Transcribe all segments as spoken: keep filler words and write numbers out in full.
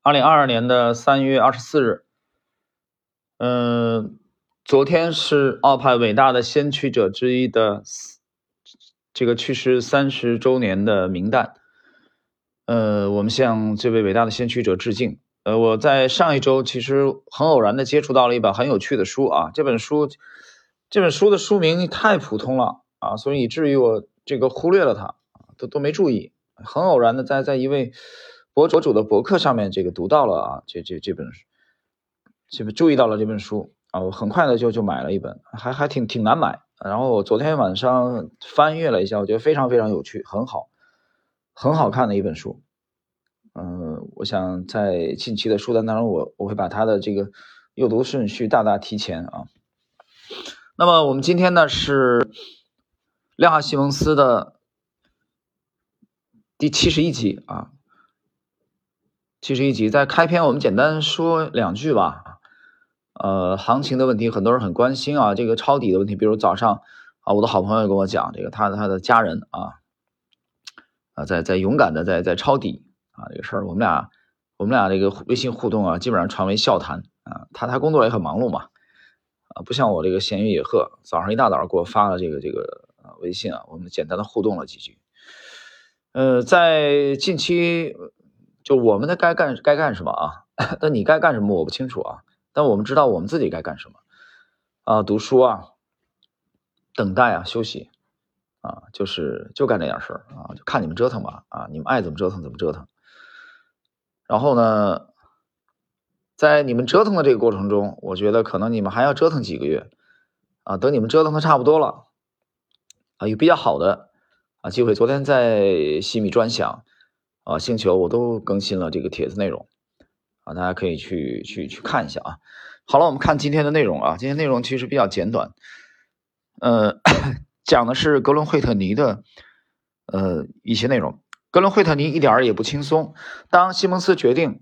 二零二二年的三月二十四日，嗯，昨天是澳派伟大的先驱者之一的这个去世三十周年的名旦。呃，我们向这位伟大的先驱者致敬。呃，我在上一周其实很偶然的接触到了一本很有趣的书啊，这本书，这本书的书名太普通了啊，所以以至于我这个忽略了它，都都没注意。很偶然的在在一位博主的博客上面这个读到了啊，这这这本书，这本注意到了这本书啊，我很快的就就买了一本，还还挺挺难买。然后我昨天晚上翻阅了一下，我觉得非常非常有趣，很好，很好看的一本书。嗯、呃，我想在近期的书单当中，我我会把它的这个阅读顺序大大提前啊。那么我们今天呢是量化西蒙斯的第七十一集啊，七十一集。在开篇我们简单说两句吧。呃，行情的问题很多人很关心啊，这个抄底的问题，比如早上啊，我的好朋友跟我讲，这个他的他的家人啊，啊在在勇敢的在在抄底啊这个事儿，我们俩我们俩这个微信互动啊，基本上传为笑谈啊。他他工作也很忙碌嘛，啊，不像我这个闲云野鹤，早上一大早给我发了这个这个微信啊，我们简单的互动了几句。呃，在近期就我们的该干该干什么啊？但你该干什么我不清楚啊。但我们知道我们自己该干什么啊，读书啊，等待啊，休息啊，就是就干这点事儿啊，就看你们折腾吧啊，你们爱怎么折腾怎么折腾。然后呢，在你们折腾的这个过程中，我觉得可能你们还要折腾几个月啊，等你们折腾的差不多了啊，有比较好的啊机会。昨天在西米专享啊、星球我都更新了这个帖子内容啊，大家可以去去去看一下啊。好了，我们看今天的内容啊。今天内容其实比较简短，呃，讲的是格伦惠特尼的呃一些内容。格伦惠特尼一点儿也不轻松。当西蒙斯决定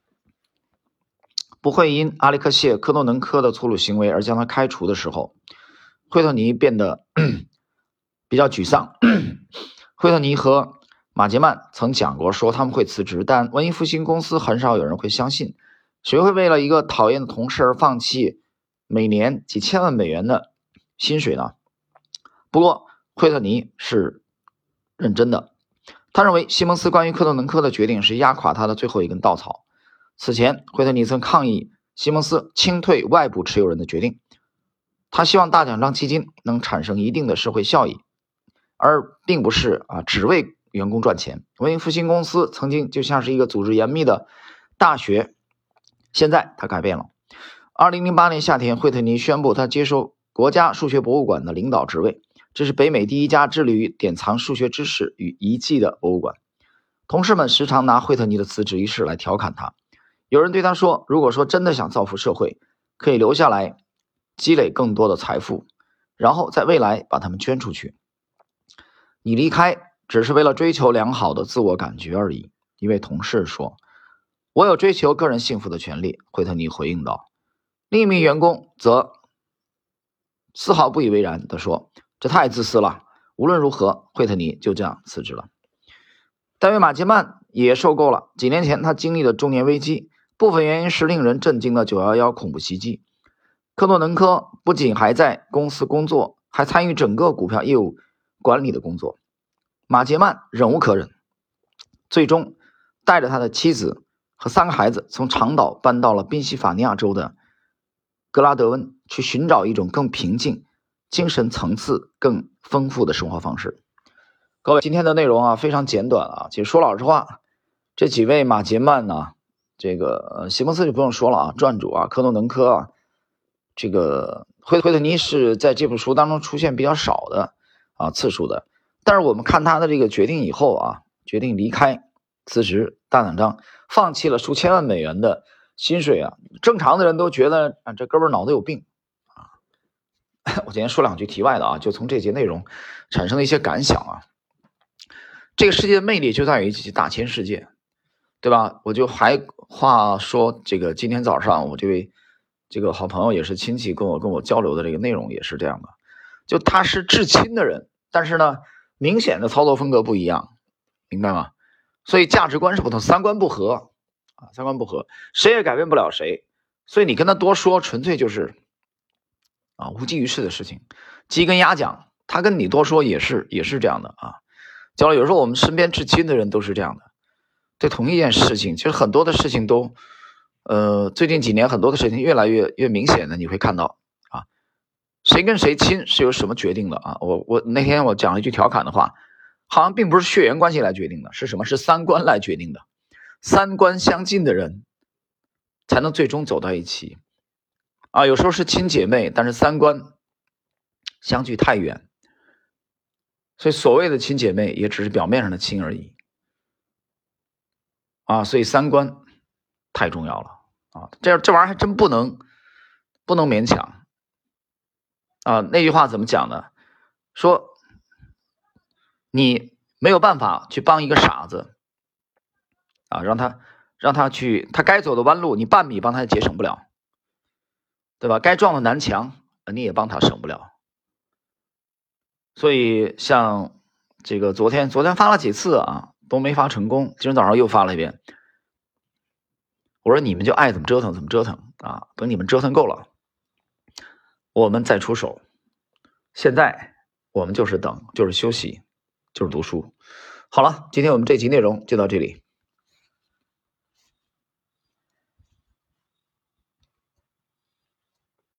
不会因阿列克谢·科诺能科的粗鲁行为而将他开除的时候，惠特尼变得比较沮丧。惠特尼和马杰曼曾讲过说他们会辞职，但文艺复兴公司很少有人会相信。谁会为了一个讨厌的同事而放弃每年几千万美元的薪水呢？不过惠特尼是认真的，他认为西蒙斯关于科诺能科的决定是压垮他的最后一根稻草。此前惠特尼曾抗议西蒙斯清退外部持有人的决定，他希望大奖章基金能产生一定的社会效益，而并不是啊只为员工赚钱。文艺复兴公司曾经就像是一个组织严密的大学，现在他改变了。二零零八年夏天，惠特尼宣布他接受国家数学博物馆的领导职位，这是北美第一家致力于典藏数学知识与遗迹的博物馆。同事们时常拿惠特尼的辞职仪式来调侃他。有人对他说，如果说真的想造福社会，可以留下来积累更多的财富，然后在未来把它们捐出去。你离开只是为了追求良好的自我感觉而已。一位同事说，我有追求个人幸福的权利，惠特尼回应道。另一名员工则丝毫不以为然地说，这太自私了。无论如何，惠特尼就这样辞职了。戴维·马杰曼也受够了几年前他经历的中年危机，部分原因是令人震惊的九一一恐怖袭击。科诺能科不仅还在公司工作，还参与整个股票业务管理的工作。马杰曼忍无可忍，最终带着他的妻子和三个孩子从长岛搬到了宾夕法尼亚州的格拉德温，去寻找一种更平静、精神层次更丰富的生活方式。各位，今天的内容啊非常简短啊。其实说老实话，这几位马杰曼呢、啊，这个呃西蒙斯就不用说了啊，传主啊，科诺能科啊，这个惠惠特尼是在这部书当中出现比较少的啊次数的。但是我们看他的这个决定以后啊，决定离开、辞职、大奖章，放弃了数千万美元的薪水啊，正常的人都觉得啊这哥们脑子有病啊。我今天说两句题外的啊，就从这节内容产生的一些感想啊。这个世界的魅力就在于这些大千世界，对吧？我就还话说，这个今天早上我这位这个好朋友也是亲戚跟我跟我交流的这个内容也是这样的，就他是至亲的人，但是呢，明显的操作风格不一样，明白吗？所以价值观是不同，三观不合啊，三观不合，谁也改变不了谁，所以你跟他多说，纯粹就是啊无济于事的事情，鸡跟鸭讲，他跟你多说也是也是这样的啊。讲了，有时候我们身边至亲的人都是这样的，对同一件事情，其实很多的事情都，呃，最近几年很多的事情越来越越明显的，你会看到啊，谁跟谁亲是由什么决定的啊？我我那天我讲了一句调侃的话，好像并不是血缘关系来决定的，是什么？是三观来决定的，三观相近的人才能最终走到一起啊。有时候是亲姐妹，但是三观相距太远。所以所谓的亲姐妹也只是表面上的亲而已啊，所以三观太重要了啊，这这玩意儿还真不能不能勉强啊。那句话怎么讲呢？说你没有办法去帮一个傻子啊，让他让他去他该走的弯路，你半米帮他节省不了，对吧？该撞的南墙你也帮他省不了。所以像这个昨天昨天发了几次啊，都没发成功，今天早上又发了一遍。我说你们就爱怎么折腾怎么折腾啊，等你们折腾够了，我们再出手。现在我们就是等，就是休息，就是读书。好了，今天我们这期内容就到这里。